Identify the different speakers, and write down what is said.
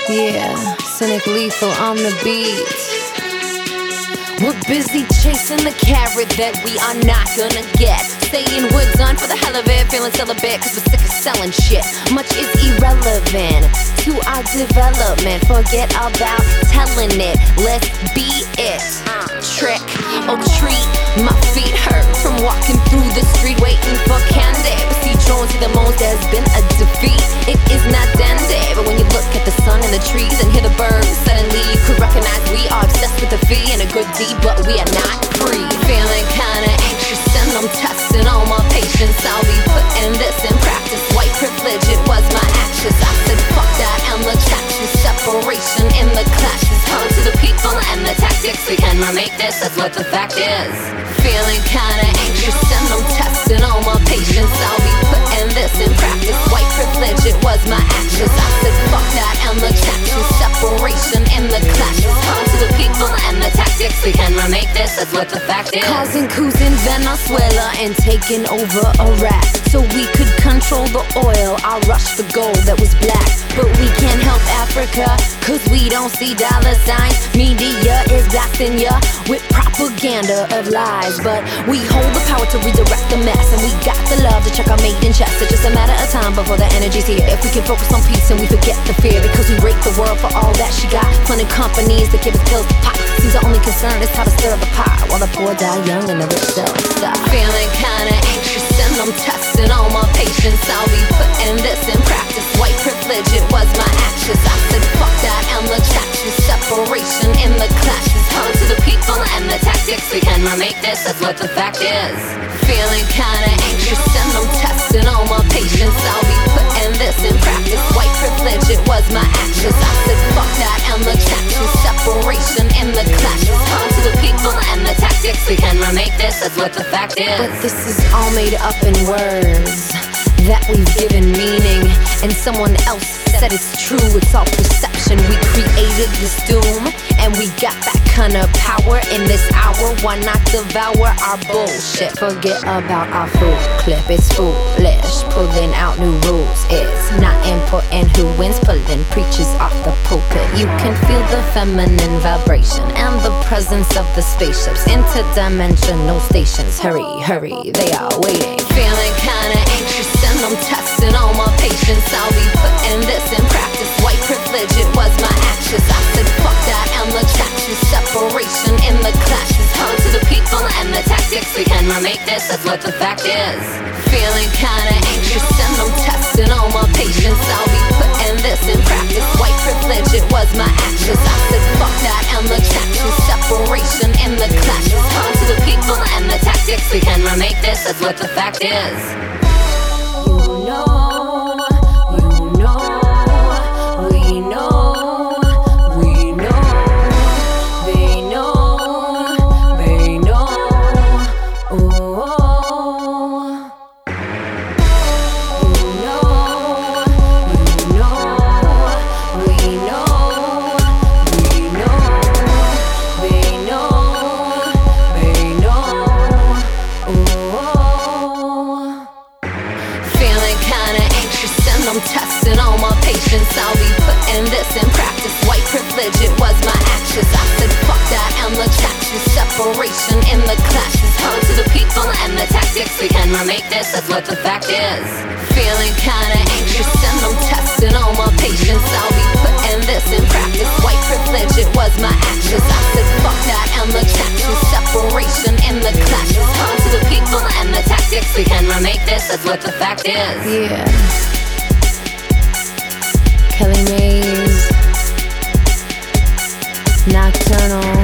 Speaker 1: Yeah, Cynic Lethal on the beat. We're busy chasing the carrot that we are not gonna get. Saying we're done for the hell of it, feeling celibate cause we're sick of selling shit. Much is irrelevant to our development. Forget about telling it, let's be it. Trick or treat, my feet hurt from walking through the street waiting for candy. But see, drawn to the most, there's been a defeat. It is not dandy, but when you look at the sun and the trees and hear the birds, suddenly you could recognize we are obsessed with the fee and a good deed, but we are not free. Feeling kinda anxious and I'm testing all my patience. I'll be putting this in practice. White privilege, it was my actions. I said fuck that and the taxes. Separation in the clashes. Home to the people and the tactics. We can remake this, that's what the fact is. Feeling kinda anxious and I'm testing all my patience. I'll be putting this in practice. White privilege, it was my actions. I said fuck that and the taxes. Separation in the clashes. Home to the people and the tactics. We can remake this, that's what the fact is. Causing coups in Venezuela and taking over Iraq so we could control the oil. I rushed for gold that was black, but we can't help Africa cause we don't see dollar signs. Media is blasting ya with propaganda of lies, but we hold the power to redirect the mess, and we got the love to check our mate in chest. It's just a matter of time before the energy's here. If we can focus on peace and we forget the fear, because we rate the world for all that she got. Funding companies that give us pills to pop. Seems the only concern is how to stir the pot, while the poor die young and the rich still stop. Feeling kinda anxious and I'm testing all my patience. I'll be putting this in practice. White privilege, it was my actions. I said fuck that and the taxes. Separation in the clashes. Home to the people and the tactics. We can remake this, that's what the fact is. Feeling kinda anxious and I'm testing all my patience. I'll be putting this in practice. White privilege, it was my actions. I said fuck that and the taxes. Separation in the clashes. Home to the people and the tactics. We can remake this, that's what the fact is. But this is all made up in words that we've given meaning, and someone else said it's true. It's all perception. We created this doom, and we got that kind of power in this hour. Why not devour our bullshit? Forget about our fool clip. It's foolish pulling out new rules. It's not important who wins, pulling preachers off the pulpit. You can feel the feminine vibration and the presence of the spaceships. Interdimensional stations. Hurry, hurry, they are waiting. Feeling kinda anxious and I'm testing all my patience. I'll be putting this in practice. White privilege, it was my actions. I said fuck that and the taxes. Separation in the clashes. Home to the people and the tactics. We can remake this, that's what the fact is. Feeling kinda anxious and I'm testing all my patience. I'll be putting this in practice. White privilege, it was my actions. I said fuck that and the taxes. Separation in the clashes. Home to the people and the tactics. We can remake this, that's what the fact is. I'm testing all my patience. I'll be putting this in practice. White privilege, it was my actions. I said fuck that and the taxes. Separation in the clashes. Home to the people and the tactics. We can remake this, that's what the fact is. Feeling kinda anxious and I'm testing all my patience. I'll be putting this in practice. White privilege, it was my actions. I said fuck that and the taxes. Separation in the clashes. Home to the people and the tactics. We can remake this, that's what the fact is. Yeah. Kelly Mays, Nocturnal.